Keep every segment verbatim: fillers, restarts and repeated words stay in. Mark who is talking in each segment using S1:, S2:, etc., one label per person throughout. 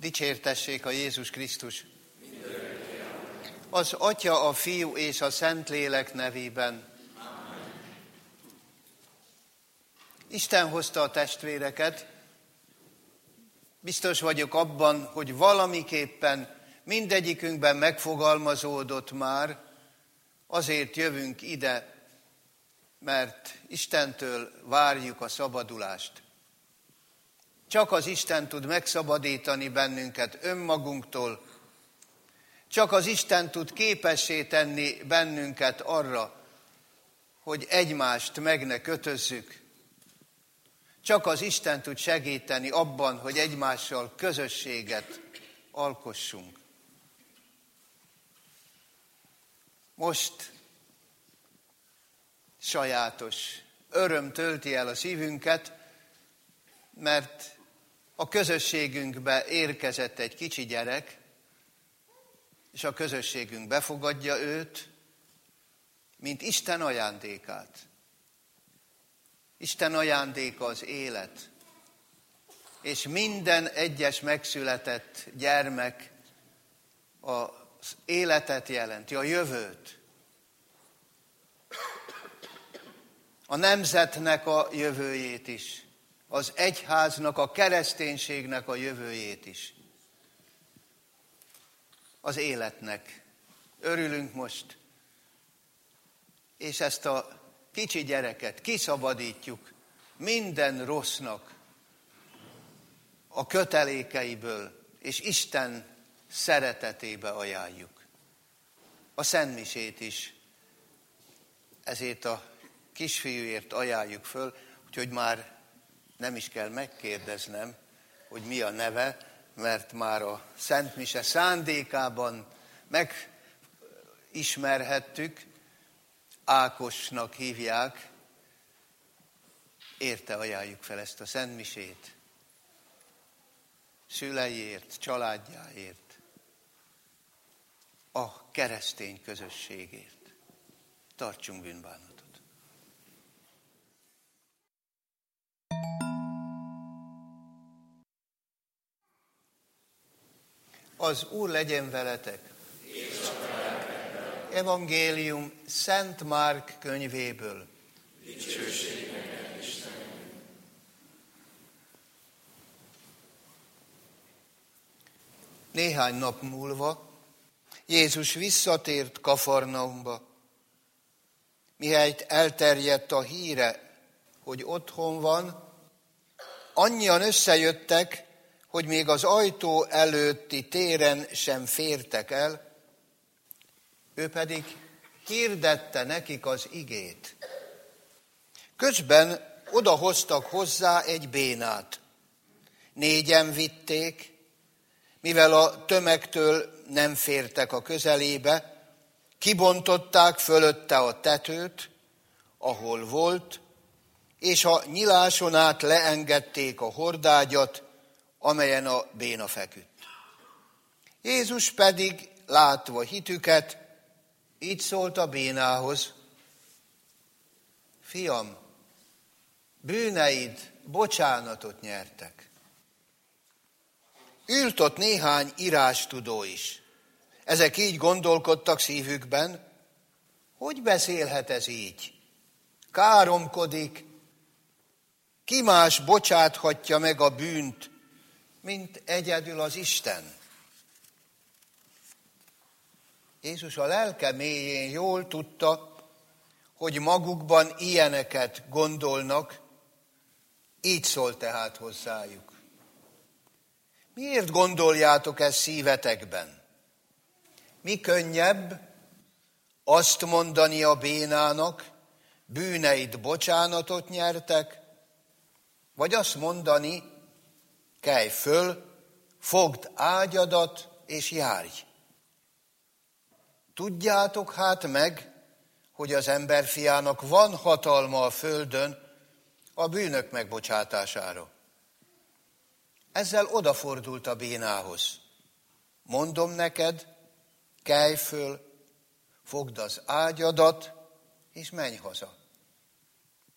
S1: Dicsértessék a Jézus Krisztus! Az Atya, a Fiú és a Szentlélek nevében. Amen. Isten hozta a testvéreket. Biztos vagyok abban, hogy valamiképpen mindegyikünkben megfogalmazódott már, azért jövünk ide, mert Istentől várjuk a szabadulást. Csak az Isten tud megszabadítani bennünket önmagunktól, csak az Isten tud képessé tenni bennünket arra, hogy egymást meg ne kötözzük. Csak az Isten tud segíteni abban, hogy egymással közösséget alkossunk. Most sajátos öröm tölti el a szívünket, mert a közösségünkbe érkezett egy kicsi gyerek, és a közösségünk befogadja őt, mint Isten ajándékát. Isten ajándéka az élet, és minden egyes megszületett gyermek az életet jelenti, a jövőt. A nemzetnek a jövőjét is, az egyháznak, a kereszténységnek a jövőjét is. Az életnek. Örülünk most, és ezt a kicsi gyereket kiszabadítjuk minden rossznak a kötelékeiből, és Isten szeretetébe ajánljuk. A szentmisét is ezért a kisfiúért ajánljuk föl, úgyhogy már nem is kell megkérdeznem, hogy mi a neve, mert már a szentmise szándékában megismerhettük, Ákosnak hívják, érte ajánljuk fel ezt a szentmisét. Szüleiért, családjáért, a keresztény közösségért. Tartsunk bűnbánatot. Az Úr legyen veletek. Evangélium Szent Márk könyvéből.
S2: Dicsőség neked, Istenem.
S1: Néhány nap múlva Jézus visszatért Kafarnaumba. Mihelyt elterjedt a híre, hogy otthon van, annyian összejöttek, hogy még az ajtó előtti téren sem fértek el, ő pedig hirdette nekik az igét. Közben odahoztak hozzá egy bénát. Négyen vitték, mivel a tömegtől nem fértek a közelébe, kibontották fölötte a tetőt, ahol volt, és a nyiláson át leengedték a hordágyat, amelyen a béna feküdt. Jézus pedig, látva hitüket, így szólt a bénához: Fiam, bűneid bocsánatot nyertek. Ült ott néhány írástudó is. Ezek így gondolkodtak szívükben: hogy beszélhet ez így? Káromkodik, ki más bocsáthatja meg a bűnt, mint egyedül az Isten. Jézus a lelke mélyén jól tudta, hogy magukban ilyeneket gondolnak, így szólt tehát hozzájuk. Miért gondoljátok ezt szívetekben? Mi könnyebb azt mondani a bénának, bűneid bocsánatot nyertek, vagy azt mondani, kelj föl, fogd ágyadat és járj. Tudjátok hát meg, hogy az emberfiának van hatalma a földön a bűnök megbocsátására. Ezzel odafordult a bénához. Mondom neked, kelj föl, fogd az ágyadat, és menj haza.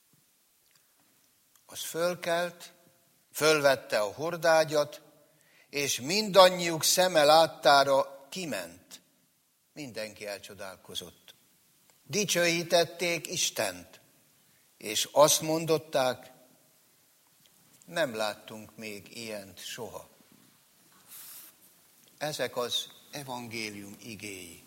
S1: Az fölkelt, fölvette a hordágyat, és mindannyiuk szeme láttára kiment. Mindenki elcsodálkozott. Dicsőítették Istent, és azt mondották, nem láttunk még ilyent soha. Ezek az evangélium igéi.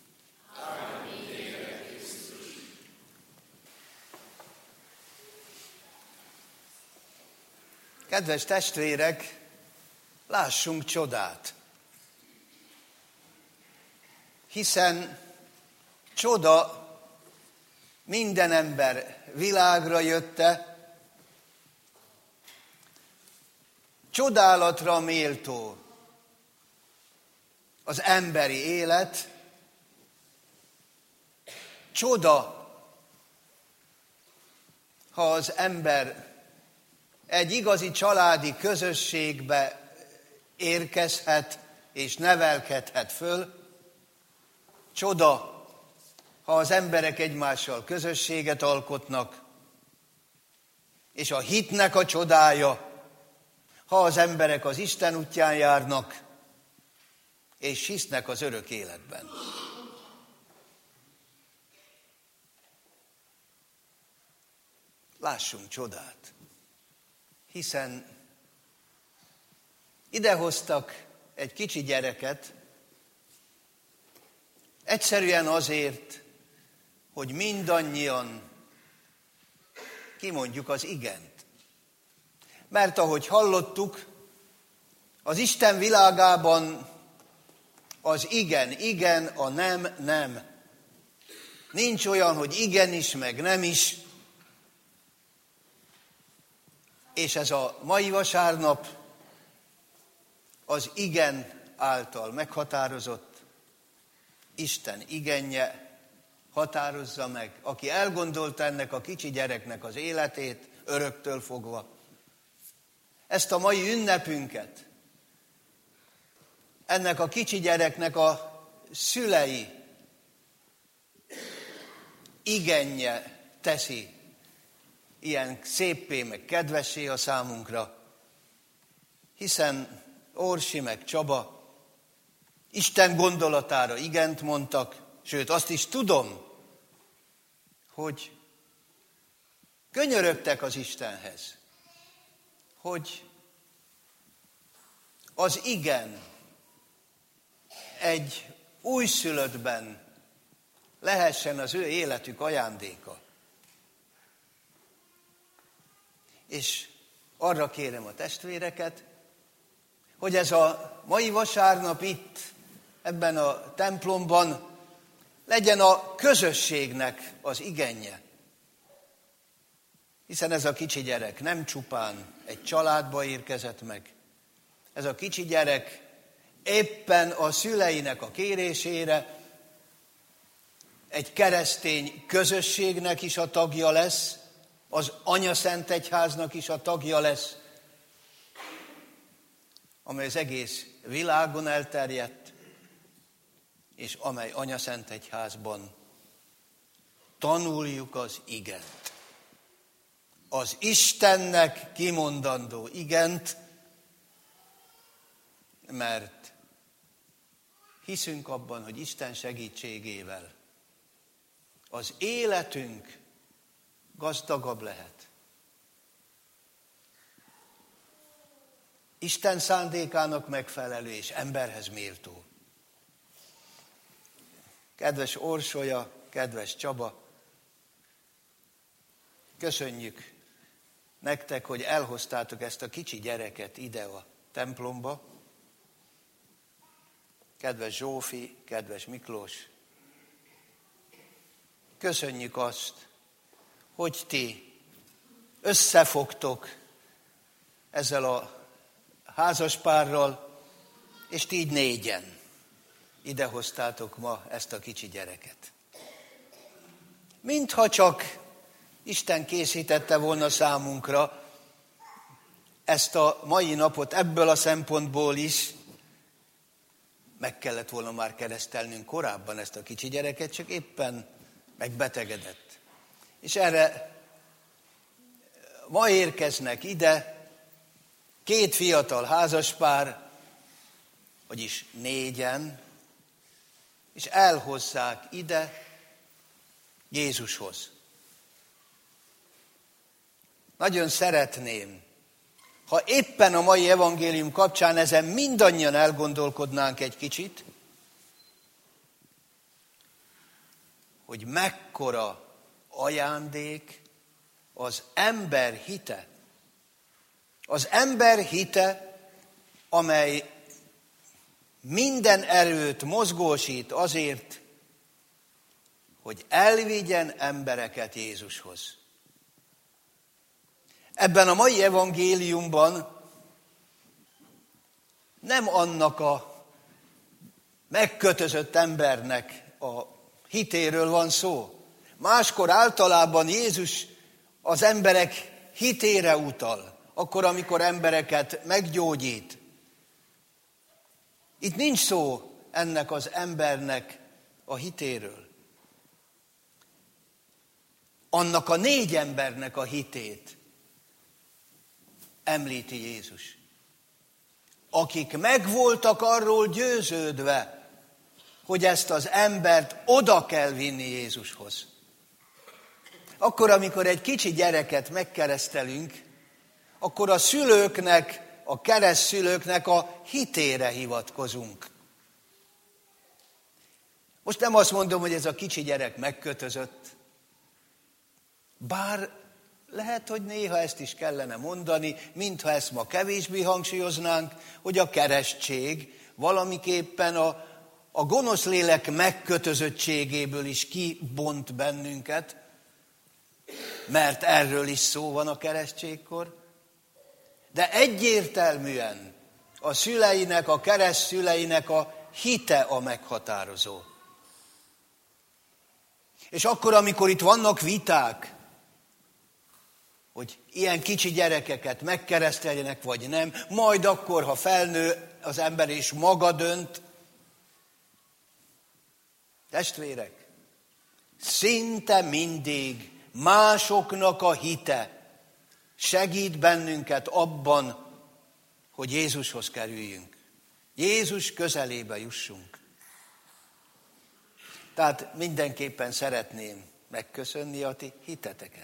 S1: Kedves testvérek, lássunk csodát. Hiszen csoda minden ember világra jötte, csodálatra méltó az emberi élet, csoda, ha az ember egy igazi családi közösségbe érkezhet és nevelkedhet föl, csoda, ha az emberek egymással közösséget alkotnak, és a hitnek a csodája, ha az emberek az Isten útján járnak, és hisznek az örök életben. Lássunk csodát, hiszen idehoztak egy kicsi gyereket, egyszerűen azért, hogy mindannyian kimondjuk az igent. Mert ahogy hallottuk, az Isten világában az igen, igen, a nem, nem. Nincs olyan, hogy igenis, meg nem is. És ez a mai vasárnap az igen által meghatározott, Isten igenje határozza meg, aki elgondolta ennek a kicsi gyereknek az életét, öröktől fogva. Ezt a mai ünnepünket, ennek a kicsi gyereknek a szülei igenje teszi ilyen széppé, meg kedvessé a számunkra, hiszen Orsi meg Csaba Isten gondolatára igent mondtak, sőt azt is tudom, hogy könyörögtek az Istenhez, hogy az igen egy újszülöttben lehessen az ő életük ajándéka. És arra kérem a testvéreket, hogy ez a mai vasárnap itt, ebben a templomban legyen a közösségnek az igenje. Hiszen ez a kicsi gyerek nem csupán egy családba érkezett meg. Ez a kicsi gyerek éppen a szüleinek a kérésére egy keresztény közösségnek is a tagja lesz, az Anyaszentegyháznak is a tagja lesz, amely az egész világon elterjedt, és amely Anyaszentegyházban tanuljuk az igent. Az Istennek kimondandó igent, mert hiszünk abban, hogy Isten segítségével az életünk gazdagabb lehet. Isten szándékának megfelelő és emberhez méltó. Kedves Orsolya, kedves Csaba, köszönjük nektek, hogy elhoztátok ezt a kicsi gyereket ide a templomba. Kedves Zsófi, kedves Miklós, köszönjük azt, hogy ti összefogtok ezzel a házaspárral, és ti így négyen idehoztátok ma ezt a kicsi gyereket. Mintha csak Isten készítette volna számunkra ezt a mai napot ebből a szempontból is, meg kellett volna már keresztelnünk korábban ezt a kicsi gyereket, csak éppen megbetegedett. És erre ma érkeznek ide két fiatal házaspár, vagyis négyen, és elhozzák ide Jézushoz. Nagyon szeretném, ha éppen a mai evangélium kapcsán ezen mindannyian elgondolkodnánk egy kicsit, hogy mekkora ajándék az ember hite. Az ember hite, amely minden erőt mozgósít azért, hogy elvigyen embereket Jézushoz. Ebben a mai evangéliumban nem annak a megkötözött embernek a hitéről van szó. Máskor általában Jézus az emberek hitére utal, akkor, amikor embereket meggyógyít. Itt nincs szó ennek az embernek a hitéről. Annak a négy embernek a hitét említi Jézus, akik meg voltak arról győződve, hogy ezt az embert oda kell vinni Jézushoz. Akkor, amikor egy kicsi gyereket megkeresztelünk, akkor a szülőknek, a keresztszülőknek a hitére hivatkozunk. Most nem azt mondom, hogy ez a kicsi gyerek megkötözött, bár lehet, hogy néha ezt is kellene mondani, mintha ezt ma kevésbé hangsúlyoznánk, hogy a keresztség valamiképpen a, a gonosz lélek megkötözöttségéből is kibont bennünket, mert erről is szó van a keresztségkor. De egyértelműen a szüleinek, a kereszt szüleinek a hite a meghatározó. És akkor, amikor itt vannak viták, hogy ilyen kicsi gyerekeket megkereszteljenek, vagy nem, majd akkor, ha felnő az ember és maga dönt. Testvérek, szinte mindig másoknak a hite segít bennünket abban, hogy Jézushoz kerüljünk. Jézus közelébe jussunk. Tehát mindenképpen szeretném megköszönni a ti hiteteket.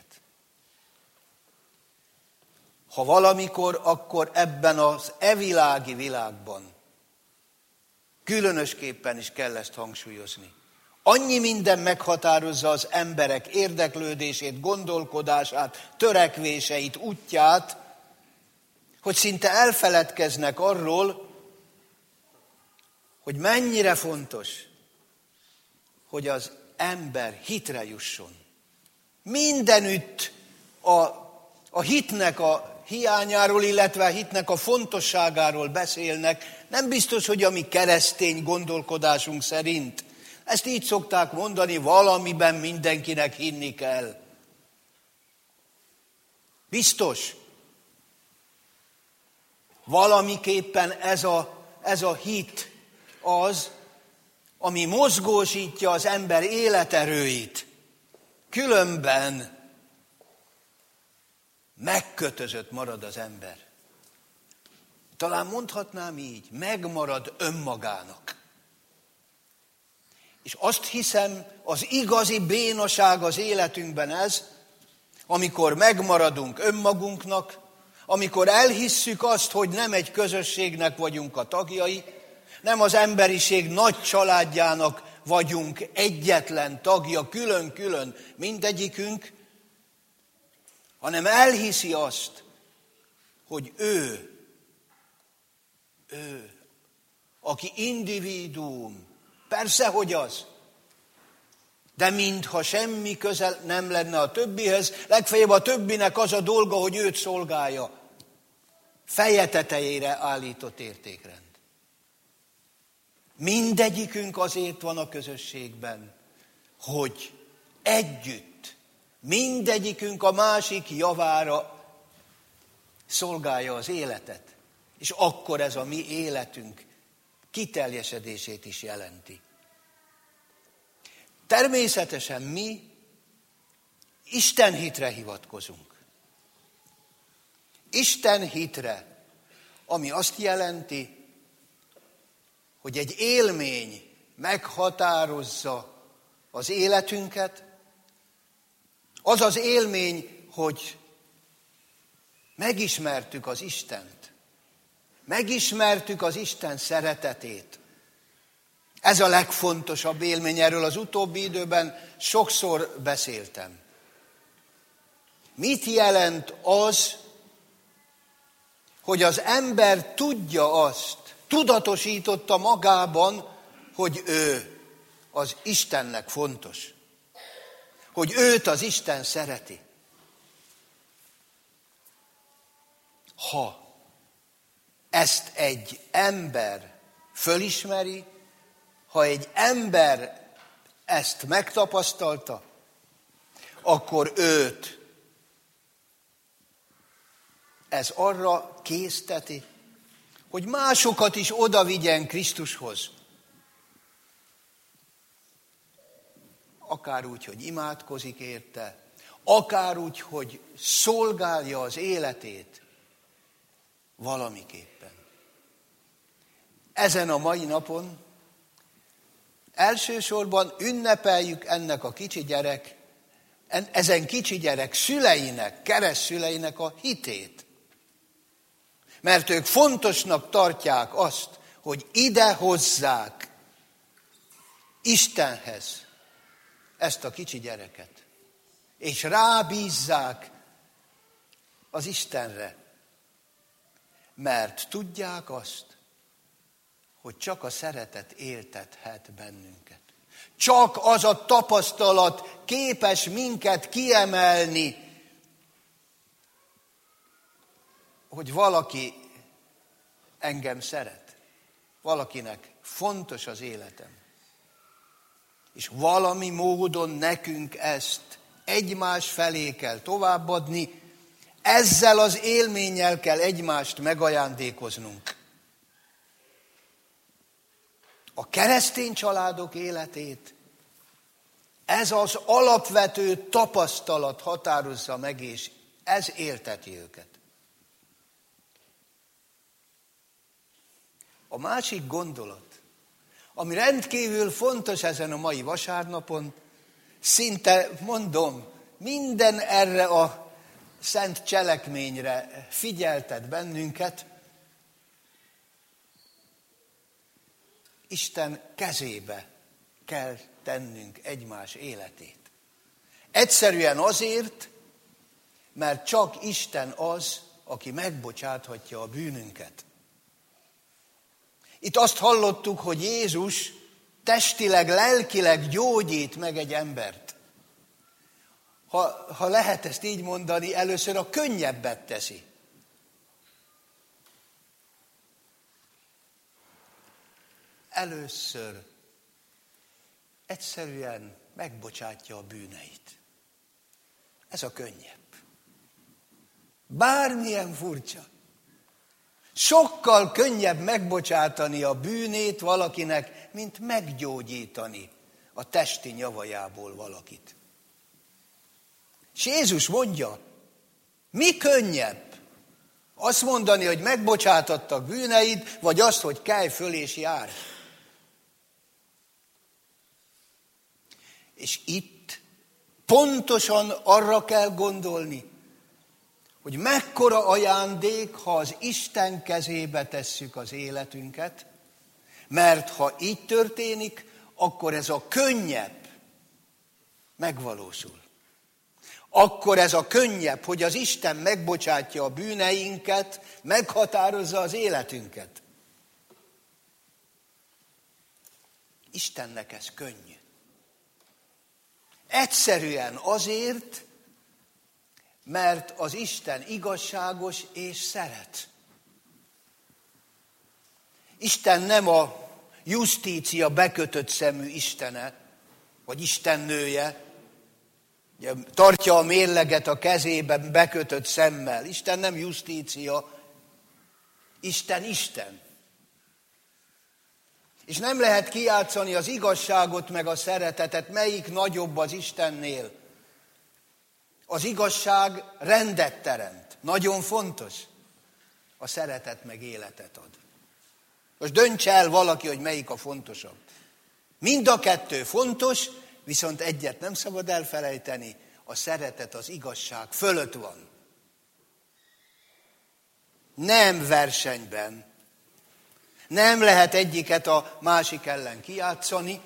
S1: Ha valamikor, akkor ebben az evilági világban különösképpen is kell ezt hangsúlyozni. Annyi minden meghatározza az emberek érdeklődését, gondolkodását, törekvéseit, útját, hogy szinte elfeledkeznek arról, hogy mennyire fontos, hogy az ember hitre jusson. Mindenütt a, a hitnek a hiányáról, illetve a hitnek a fontosságáról beszélnek, nem biztos, hogy a mi keresztény gondolkodásunk szerint. Ezt így szokták mondani, valamiben mindenkinek hinni kell. Biztos. Valamiképpen ez a, ez a hit az, ami mozgósítja az ember életerőit. Különben megkötözött marad az ember. Talán mondhatnám így, megmarad önmagának. És azt hiszem, az igazi bénaság az életünkben ez, amikor megmaradunk önmagunknak, amikor elhisszük azt, hogy nem egy közösségnek vagyunk a tagjai, nem az emberiség nagy családjának vagyunk egyetlen tagja, külön-külön mindegyikünk, hanem elhiszi azt, hogy ő, ő, aki individuum, persze, hogy az, de mintha semmi közel nem lenne a többihez, legfeljebb a többinek az a dolga, hogy őt szolgálja. Feje tetejére állított értékrend. Mindegyikünk azért van a közösségben, hogy együtt, mindegyikünk a másik javára szolgálja az életet. És akkor ez a mi életünk kiteljesedését is jelenti. Természetesen mi Isten hitre hivatkozunk. Isten hitre, ami azt jelenti, hogy egy élmény meghatározza az életünket, az az élmény, hogy megismertük az Istent, megismertük az Isten szeretetét. Ez a legfontosabb élmény, erről az utóbbi időben sokszor beszéltem. Mit jelent az, hogy az ember tudja azt, tudatosította magában, hogy ő az Istennek fontos, hogy őt az Isten szereti. Ha ezt egy ember fölismeri, ha egy ember ezt megtapasztalta, akkor őt ez arra készteti, hogy másokat is oda vigyen Krisztushoz. Akár úgy, hogy imádkozik érte, akár úgy, hogy szolgálja az életét valamiképpen. Ezen a mai napon elsősorban ünnepeljük ennek a kicsi gyerek, ezen kicsi gyerek szüleinek, keresztszüleinek a hitét. Mert ők fontosnak tartják azt, hogy ide hozzák Istenhez ezt a kicsi gyereket, és rábízzák az Istenre, mert tudják azt, hogy csak a szeretet éltethet bennünket. Csak az a tapasztalat képes minket kiemelni, hogy valaki engem szeret, valakinek fontos az életem. És valami módon nekünk ezt egymás felé kell továbbadni, ezzel az élménnyel kell egymást megajándékoznunk. A keresztény családok életét ez az alapvető tapasztalat határozza meg, és ez élteti őket. A másik gondolat, ami rendkívül fontos ezen a mai vasárnapon, szinte mondom, minden erre a szent cselekményre figyeltet bennünket, Isten kezébe kell tennünk egymás életét. Egyszerűen azért, mert csak Isten az, aki megbocsáthatja a bűnünket. Itt azt hallottuk, hogy Jézus testileg, lelkileg gyógyít meg egy embert. Ha, ha lehet ezt így mondani, először a könnyebbet teszi. Először egyszerűen megbocsátja a bűneit. Ez a könnyebb. Bármilyen furcsa. Sokkal könnyebb megbocsátani a bűnét valakinek, mint meggyógyítani a testi nyavajából valakit. És Jézus mondja, mi könnyebb? Azt mondani, hogy megbocsátottak bűneid, vagy azt, hogy kelj föl és járj. És itt pontosan arra kell gondolni, hogy mekkora ajándék, ha az Isten kezébe tesszük az életünket, mert ha így történik, akkor ez a könnyebb megvalósul. Akkor ez a könnyebb, hogy az Isten megbocsátja a bűneinket, meghatározza az életünket. Istennek ez könnyű. Egyszerűen azért, mert az Isten igazságos és szeret. Isten nem a justícia bekötött szemű istene, vagy istennője, ugye, tartja a mérleget a kezében bekötött szemmel. Isten nem justícia, Isten Isten. És nem lehet kijátszani az igazságot meg a szeretetet, melyik nagyobb az Istennél. Az igazság rendet teremt. Nagyon fontos. A szeretet meg életet ad. Most dönts el valaki, hogy melyik a fontosabb. Mind a kettő fontos, viszont egyet nem szabad elfelejteni, a szeretet az igazság fölött van. Nem versenyben. Nem lehet egyiket a másik ellen kijátszani,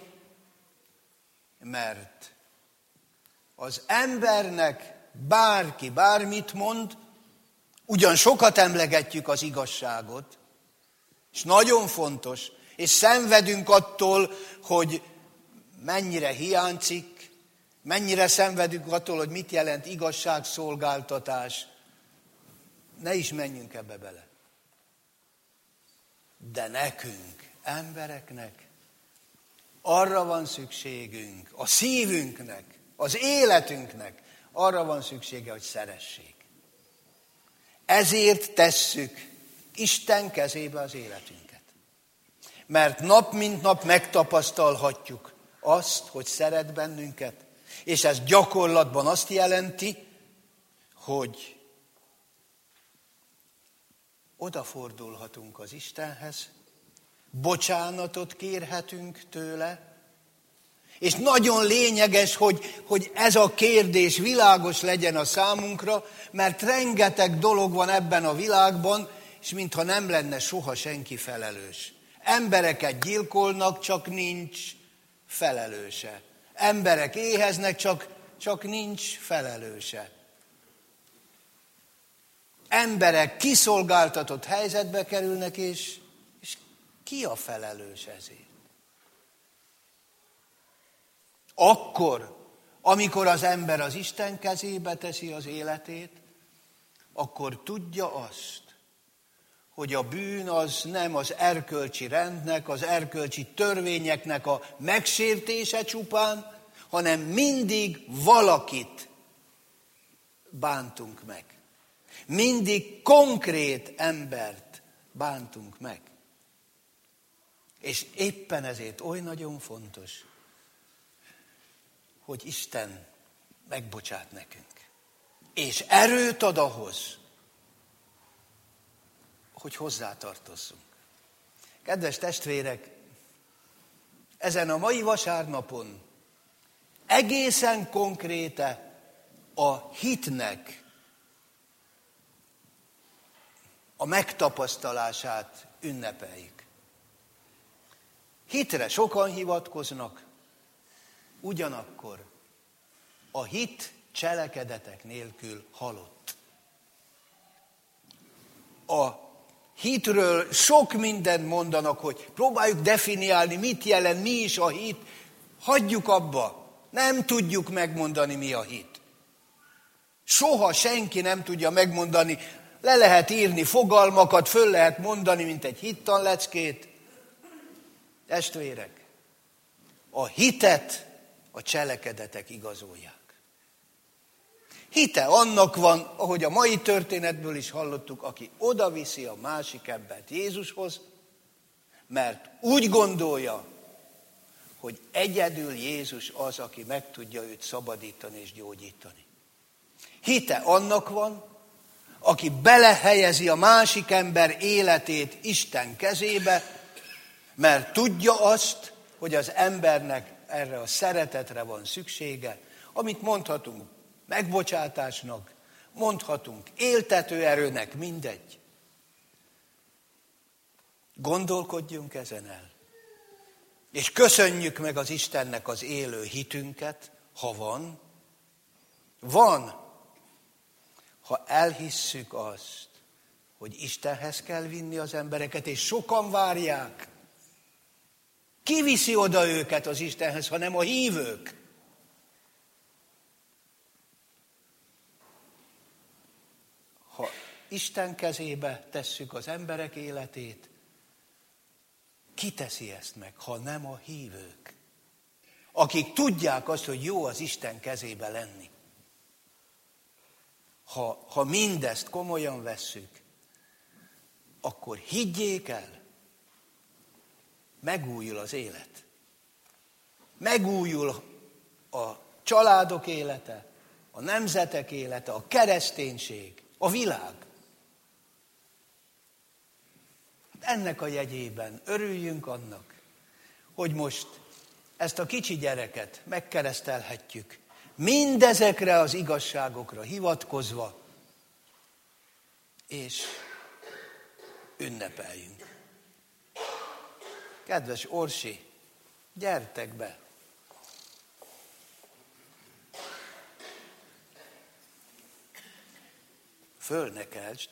S1: mert az embernek bárki bármit mond, ugyan sokat emlegetjük az igazságot, és nagyon fontos, és szenvedünk attól, hogy mennyire hiányzik, mennyire szenvedünk attól, hogy mit jelent igazságszolgáltatás. Ne is menjünk ebbe bele. De nekünk, embereknek arra van szükségünk, a szívünknek, az életünknek arra van szüksége, hogy szeressék. Ezért tesszük Isten kezébe az életünket. Mert nap mint nap megtapasztalhatjuk azt, hogy szeret bennünket, és ez gyakorlatban azt jelenti, hogy odafordulhatunk az Istenhez, bocsánatot kérhetünk tőle, és nagyon lényeges, hogy, hogy ez a kérdés világos legyen a számunkra, mert rengeteg dolog van ebben a világban, és mintha nem lenne soha senki felelős. Embereket gyilkolnak, csak nincs felelőse. Emberek éheznek, csak, csak nincs felelőse. Emberek kiszolgáltatott helyzetbe kerülnek, és, és ki a felelős ezért? Akkor, amikor az ember az Isten kezébe teszi az életét, akkor tudja azt, hogy a bűn az nem az erkölcsi rendnek, az erkölcsi törvényeknek a megsértése csupán, hanem mindig valakit bántunk meg. Mindig konkrét embert bántunk meg. És éppen ezért oly nagyon fontos, hogy Isten megbocsát nekünk. És erőt ad ahhoz, hogy hozzátartozzunk. Kedves testvérek, ezen a mai vasárnapon egészen konkréte a hitnek a megtapasztalását ünnepeljük. Hitre sokan hivatkoznak, ugyanakkor a hit cselekedetek nélkül halott. A hitről sok mindent mondanak, hogy próbáljuk definiálni, mit jelent, mi is a hit. Hagyjuk abba, nem tudjuk megmondani, mi a hit. Soha senki nem tudja megmondani, le lehet írni fogalmakat, föl lehet mondani, mint egy hittanleckét. Testvérek, a hitet a cselekedetek igazolják. Hite annak van, ahogy a mai történetből is hallottuk, aki odaviszi a másik embert Jézushoz, mert úgy gondolja, hogy egyedül Jézus az, aki meg tudja őt szabadítani és gyógyítani. Hite annak van, aki belehelyezi a másik ember életét Isten kezébe, mert tudja azt, hogy az embernek erre a szeretetre van szüksége, amit mondhatunk megbocsátásnak, mondhatunk éltető erőnek, mindegy. Gondolkodjunk ezen el. És köszönjük meg az Istennek az élő hitünket, ha van. Van, ha elhisszük azt, hogy Istenhez kell vinni az embereket, és sokan várják. Ki viszi oda őket az Istenhez, hanem a hívők? Ha Isten kezébe tesszük az emberek életét, ki teszi ezt meg, ha nem a hívők? Akik tudják azt, hogy jó az Isten kezébe lenni. Ha, ha mindezt komolyan vesszük, akkor higgyék el, megújul az élet. Megújul a családok élete, a nemzetek élete, a kereszténység, a világ. Ennek a jegyében örüljünk annak, hogy most ezt a kicsi gyereket megkeresztelhetjük, mindezekre az igazságokra hivatkozva, és ünnepeljünk. Kedves Orsi, gyertek be! Föl ne keltsd!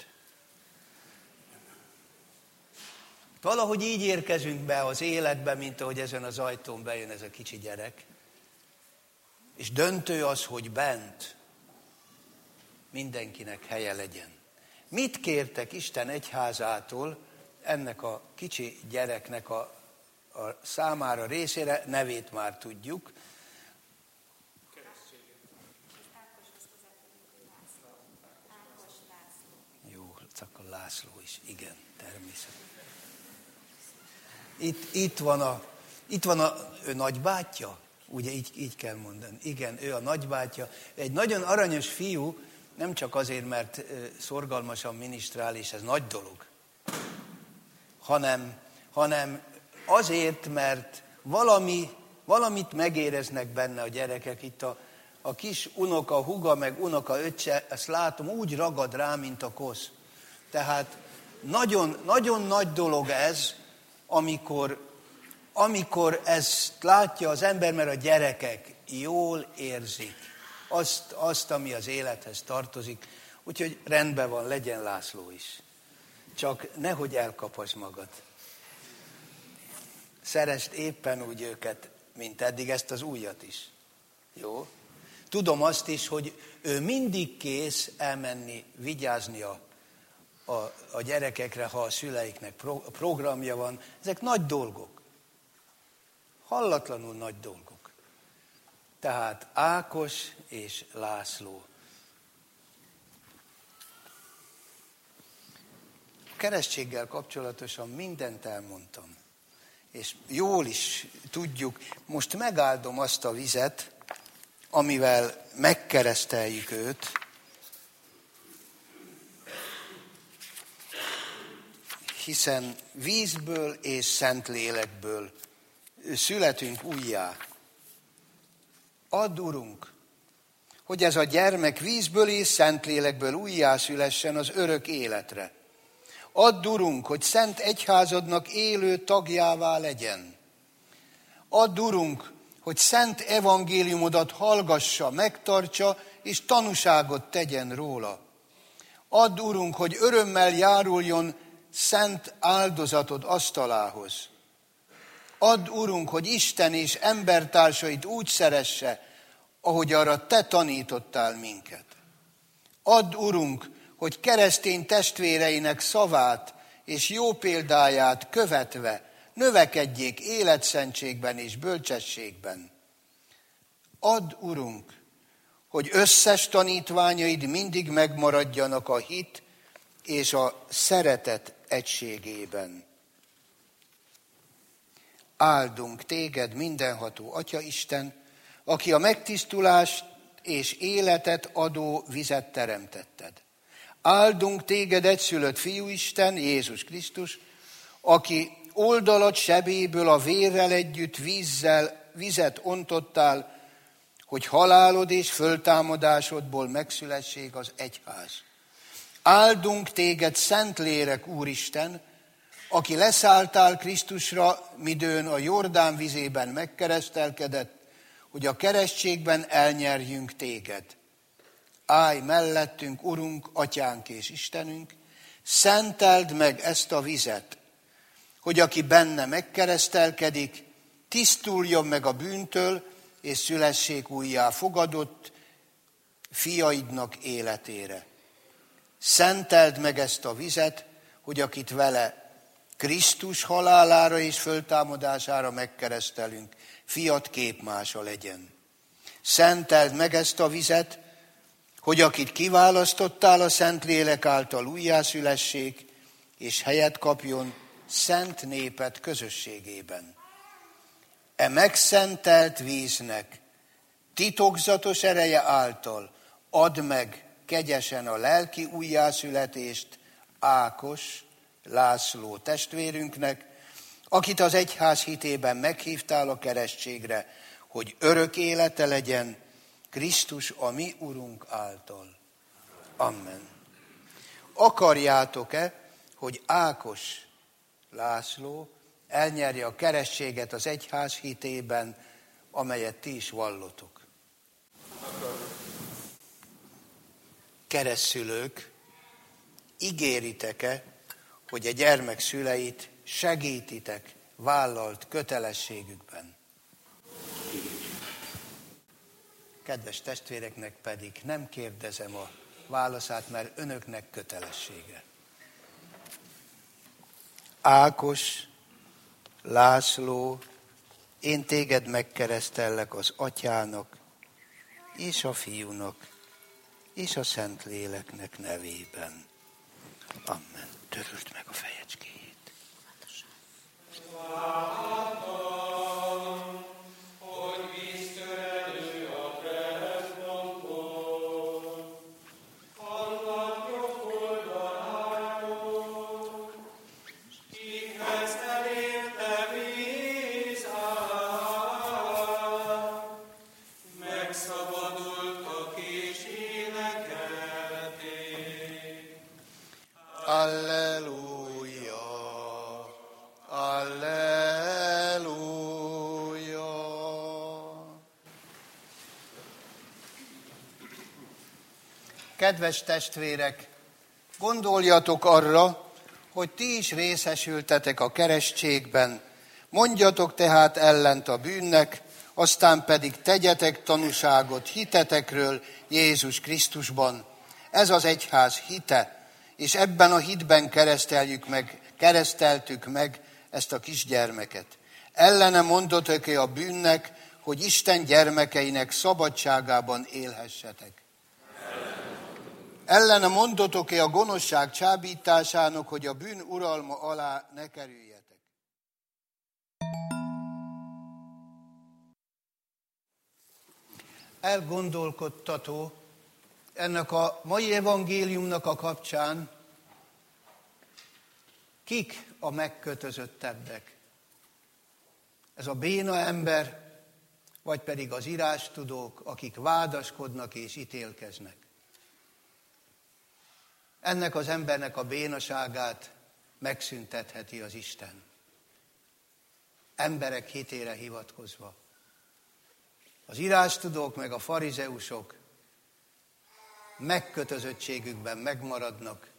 S1: Valahogy így érkezünk be az életbe, mint ahogy ezen az ajtón bejön ez a kicsi gyerek. És döntő az, hogy bent mindenkinek helye legyen. Mit kértek Isten egyházától ennek a kicsi gyereknek a, a számára részére? Nevét már tudjuk. Jó, csak a László is, igen, természetesen. Itt, itt van a, itt van a ő nagybátyja, ugye így, így kell mondani. Igen, ő a nagybátyja. Egy nagyon aranyos fiú, nem csak azért, mert szorgalmasan minisztrál, és ez nagy dolog, hanem, hanem azért, mert valami, valamit megéreznek benne a gyerekek. Itt a, a kis unoka, huga, meg unoka öccse, ezt látom, úgy ragad rá, mint a kosz. Tehát nagyon, nagyon nagy dolog ez, amikor, amikor ezt látja az ember, mert a gyerekek jól érzik azt, azt, ami az élethez tartozik. Úgyhogy rendben van, legyen László is. Csak nehogy elkapasd magad. Szeresd éppen úgy őket, mint eddig, ezt az újat is. Jó? Tudom azt is, hogy ő mindig kész elmenni, vigyázni a A, a gyerekekre, ha a szüleiknek pro, programja van. Ezek nagy dolgok. Hallatlanul nagy dolgok. Tehát Ákos és László. A keresztséggel kapcsolatosan mindent elmondtam. És jól is tudjuk, most megáldom azt a vizet, amivel megkereszteljük őt, hiszen vízből és Szentlélekből születünk újjá. Add, Urunk, hogy ez a gyermek vízből és Szentlélekből újjá szülessen az örök életre. Add, Urunk, hogy szent egyházadnak élő tagjává legyen. Add, Urunk, hogy szent evangéliumodat hallgassa, megtartsa és tanúságot tegyen róla. Add, Urunk, hogy örömmel járuljon szent áldozatod asztalához. Add, Urunk, hogy Isten és embertársait úgy szeresse, ahogy arra Te tanítottál minket. Add, Urunk, hogy keresztény testvéreinek szavát és jó példáját követve növekedjék életszentségben és bölcsességben. Add, Urunk, hogy összes tanítványaid mindig megmaradjanak a hit és a szeretet egységében. Áldunk téged, mindenható Atya Isten, aki a megtisztulást és életet adó vizet teremtetted. Áldunk téged, egyszülött Fiú Isten, Jézus Krisztus, aki oldalat sebéből a vérrel együtt vízzel, vizet ontottál, hogy halálod és föltámadásodból megszülessék az egyház. Áldunk téged, Szentlélek Úristen, aki leszálltál Krisztusra, midőn a Jordán vizében megkeresztelkedett, hogy a keresztségben elnyerjünk téged. Állj mellettünk, Urunk, Atyánk és Istenünk, szenteld meg ezt a vizet, hogy aki benne megkeresztelkedik, tisztuljon meg a bűntől, és szülessék újjá fogadott fiaidnak életére. Szenteld meg ezt a vizet, hogy akit vele Krisztus halálára és föltámadására megkeresztelünk, fiat képmása legyen. Szenteld meg ezt a vizet, hogy akit kiválasztottál a Szentlélek által újjászülessék, és helyet kapjon szent néped közösségében. E megszentelt víznek titokzatos ereje által add meg kegyesen a lelki újjászületést Ákos, László testvérünknek, akit az egyház hitében meghívtál a keresztségre, hogy örök élete legyen Krisztus a mi Urunk által. Amen. Akarjátok-e, hogy Ákos László elnyerje a keresztséget az egyház hitében, amelyet ti is vallotok? Keresztszülők, ígéritek-e, hogy a gyermek szüleit segítitek vállalt kötelességükben? Kedves testvéreknek pedig nem kérdezem a válaszát, mert önöknek kötelessége. Ákos László, én téged megkeresztellek az Atyának, és a Fiúnak, és a Szentléleknek nevében. Amen. Töröld meg a fejecskéjét. Alleluja, alleluja. Kedves testvérek, gondoljatok arra, hogy ti is részesültetek a keresztségben, mondjatok tehát ellent a bűnnek, aztán pedig tegyetek tanúságot hitetekről Jézus Krisztusban. Ez az egyház hite, és ebben a hitben kereszteljük meg, kereszteltük meg ezt a kisgyermeket. Ellene mondotok-e a bűnnek, hogy Isten gyermekeinek szabadságában élhessetek? Ellene mondotok-e a gonoszság csábításának, hogy a bűn uralma alá ne kerüljetek? Elgondolkodtató ennek a mai evangéliumnak a kapcsán, kik a megkötözöttebbek? Ez a béna ember, vagy pedig az írástudók, akik vádaskodnak és ítélkeznek? Ennek az embernek a bénaságát megszüntetheti az Isten. Emberek hitére hivatkozva. Az írástudók meg a farizeusok megkötözöttségükben megmaradnak,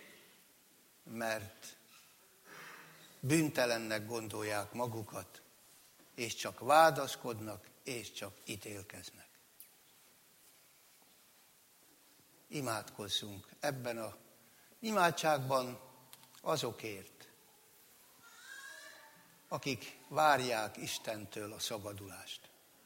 S1: mert bűntelennek gondolják magukat, és csak vádaskodnak, és csak ítélkeznek. Imádkozzunk ebben az imádságban azokért, akik várják Istentől a szabadulást.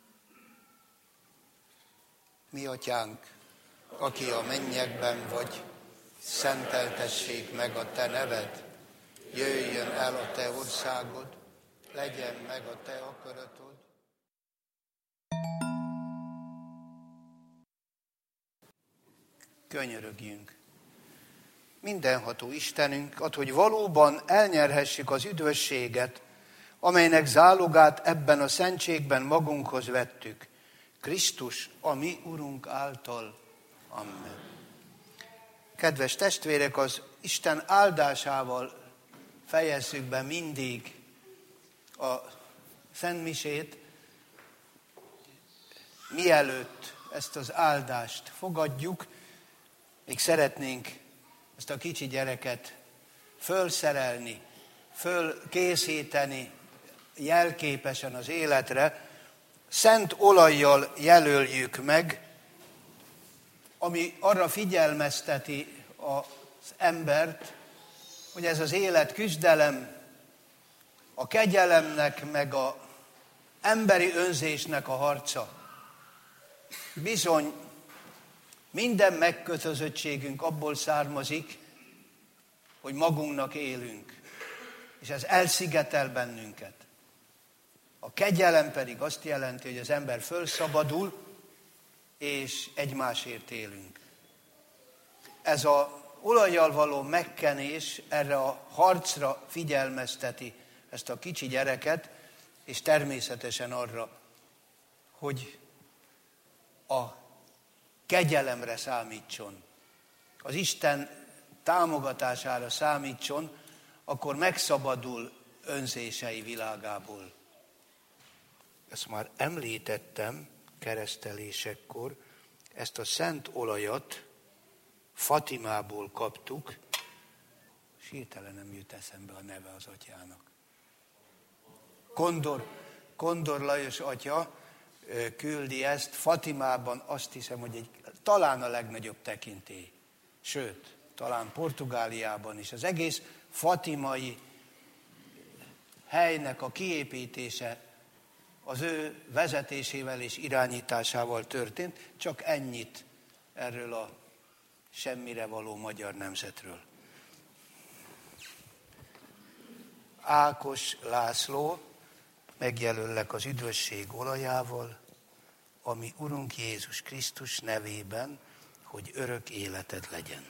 S1: Mi Atyánk, aki a mennyekben vagy, szenteltessék meg a te neved, jöjjön el a te országod, legyen meg a te akaratod. Könyörögjünk. Mindenható Istenünk, add, hogy valóban elnyerhessük az üdvösséget, amelynek zálogát ebben a szentségben magunkhoz vettük. Krisztus, a mi Urunk által. Amen. Kedves testvérek, az Isten áldásával fejezzük be mindig a szentmisét. Mielőtt ezt az áldást fogadjuk, még szeretnénk ezt a kicsi gyereket fölszerelni, fölkészíteni jelképesen az életre. Szent olajjal jelöljük meg, ami arra figyelmezteti az embert, hogy ez az élet küzdelem, a kegyelemnek, meg az emberi önzésnek a harca. Bizony, minden megkötözöttségünk abból származik, hogy magunknak élünk, és ez elszigetel bennünket. A kegyelem pedig azt jelenti, hogy az ember fölszabadul, és egymásért élünk. Ez a olajjal való megkenés erre a harcra figyelmezteti ezt a kicsi gyereket, és természetesen arra, hogy a kegyelemre számítson, az Isten támogatására számítson, akkor megszabadul önzései világából. Ezt már említettem keresztelésekkor, ezt a szent olajat Fatimából kaptuk, és hirtelen nem jut eszembe a neve az atyának. Kondor, Kondor Lajos atya küldi ezt, Fatimában azt hiszem, hogy egy, talán a legnagyobb tekintély. Sőt, talán Portugáliában is. Az egész fatimai helynek a kiépítése az ő vezetésével és irányításával történt, csak ennyit erről a semmire való magyar nemzetről. Ákos László, megjelöllek az üdvösség olajával, ami Urunk Jézus Krisztus nevében, hogy örök életed legyen.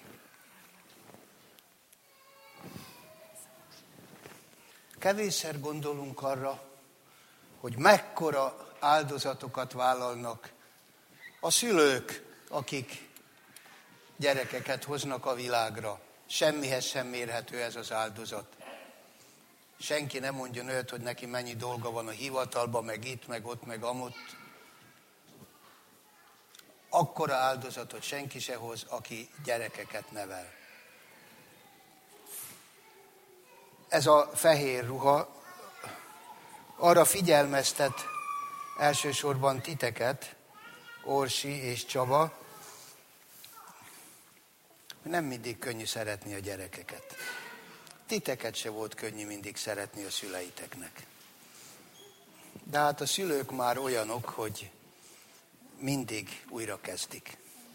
S1: Kevésszer gondolunk arra, hogy mekkora áldozatokat vállalnak a szülők, akik gyerekeket hoznak a világra. Semmihez sem mérhető ez az áldozat. Senki nem mondjon olyat, hogy neki mennyi dolga van a hivatalban, meg itt, meg ott, meg amott. Akkora áldozatot senki se hoz, aki gyerekeket nevel. Ez a fehér ruha arra figyelmeztet elsősorban titeket, Orsi és Csaba, hogy nem mindig könnyű szeretni a gyerekeket. Titeket se volt könnyű mindig szeretni a szüleiteknek. De hát a szülők már olyanok, hogy mindig újra kezdik.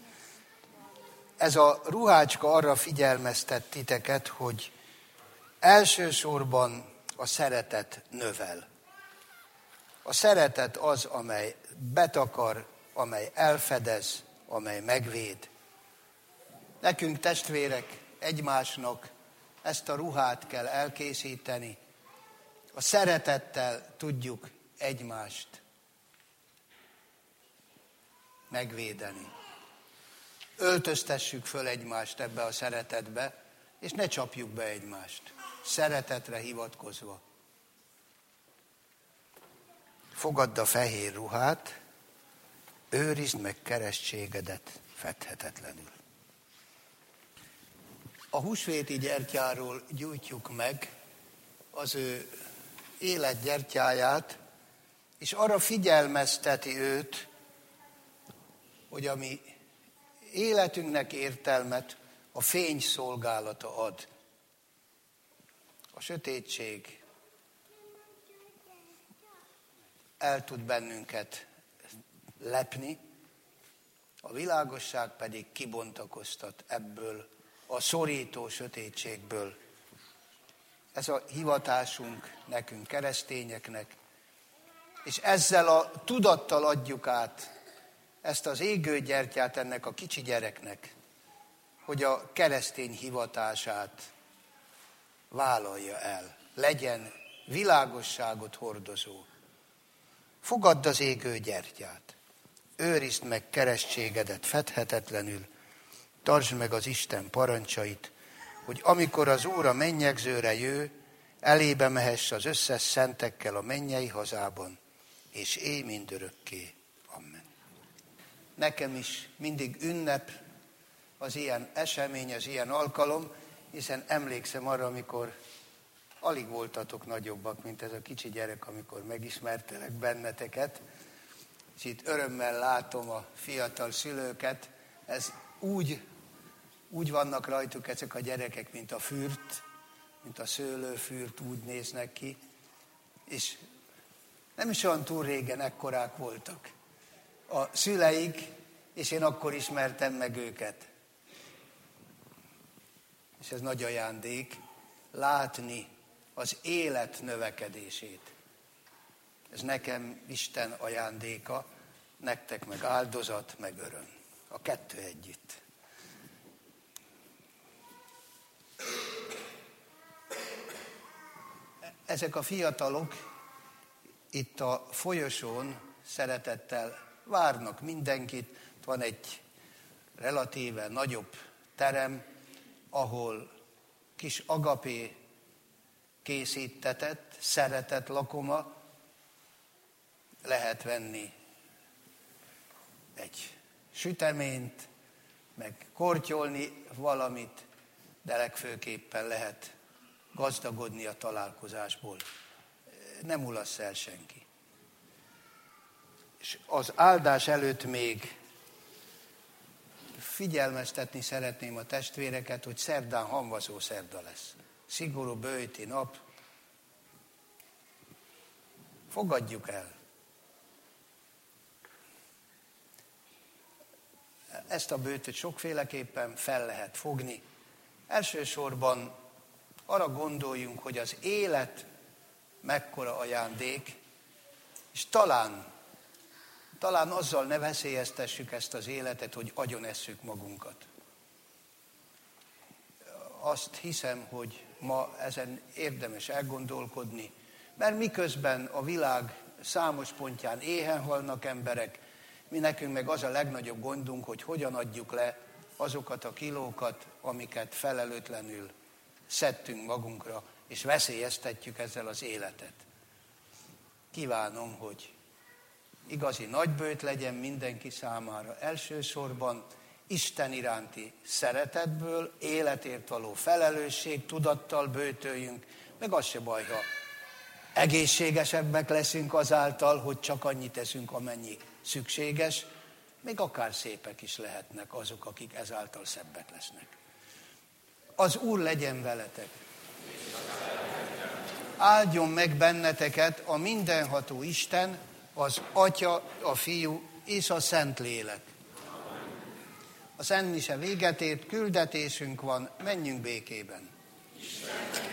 S1: Ez a ruhácska arra figyelmeztet titeket, hogy elsősorban a szeretet növel. A szeretet az, amely betakar, amely elfedez, amely megvéd. Nekünk testvérek egymásnak ezt a ruhát kell elkészíteni. A szeretettel tudjuk egymást megvédeni. Öltöztessük föl egymást ebbe a szeretetbe, és ne csapjuk be egymást. Szeretetre hivatkozva. Fogadd a fehér ruhát, őrizd meg keresztségedet fedhetetlenül. A húsvéti gyertyáról gyújtjuk meg az ő életgyertyáját, és arra figyelmezteti őt, hogy ami életünknek értelmet a fény szolgálata ad. A sötétség el tud bennünket lepni, a világosság pedig kibontakoztat ebből a szorító sötétségből. Ez a hivatásunk nekünk, keresztényeknek, és ezzel a tudattal adjuk át ezt az égő gyertyát ennek a kicsi gyereknek, hogy a keresztény hivatását vállalja el, legyen világosságot hordozó. Fogadd az égő gyertyát, őrizd meg keresztségedet fedhetetlenül, tartsd meg az Isten parancsait, hogy amikor az Úr a mennyegzőre jő, elébe mehess az összes szentekkel a mennyei hazában, és élj mindörökké. Amen. Nekem is mindig ünnep az ilyen esemény, az ilyen alkalom, hiszen emlékszem arra, amikor alig voltatok nagyobbak, mint ez a kicsi gyerek, amikor megismertelek benneteket, és itt örömmel látom a fiatal szülőket, ez úgy, úgy vannak rajtuk ezek a gyerekek, mint a fürt, mint a szőlőfürt, úgy néznek ki, és nem is olyan túl régen ekkorák voltak a szüleik, és én akkor ismertem meg őket. És ez nagy ajándék, látni az élet növekedését. Ez nekem Isten ajándéka, nektek meg áldozat, meg öröm. A kettő együtt. Ezek a fiatalok itt a folyosón szeretettel várnak mindenkit. Van egy relatíve nagyobb terem, ahol kis agapé készítetett, szeretett lakoma, lehet venni egy süteményt, meg kortyolni valamit, de legfőképpen lehet gazdagodni a találkozásból. Nem mulassz el senki. És az áldás előtt még figyelmeztetni szeretném a testvéreket, hogy szerdán hamvazó szerda lesz. Szigorú böjti nap. Fogadjuk el. Ezt a böjtöt sokféleképpen fel lehet fogni. Elsősorban arra gondoljunk, hogy az élet mekkora ajándék, és talán, talán azzal ne veszélyeztessük ezt az életet, hogy agyonesszük magunkat. Azt hiszem, hogy ma ezen érdemes elgondolkodni, mert miközben a világ számos pontján éhen halnak emberek, mi nekünk meg az a legnagyobb gondunk, hogy hogyan adjuk le azokat a kilókat, amiket felelőtlenül szedtünk magunkra, és veszélyeztetjük ezzel az életet. Kívánom, hogy igazi nagyböjt legyen mindenki számára. Elsősorban Isten iránti szeretetből, életért való felelősség, tudattal böjtöljünk, meg az se baj, ha egészségesebbek leszünk azáltal, hogy csak annyit teszünk, amennyi szükséges, még akár szépek is lehetnek azok, akik ezáltal szebbek lesznek. Az Úr legyen veletek. Áldjon meg benneteket a mindenható Isten, az Atya, a Fiú és a Szentlélek. A Szent Mise véget ért, küldetésünk van, menjünk békében. Isten.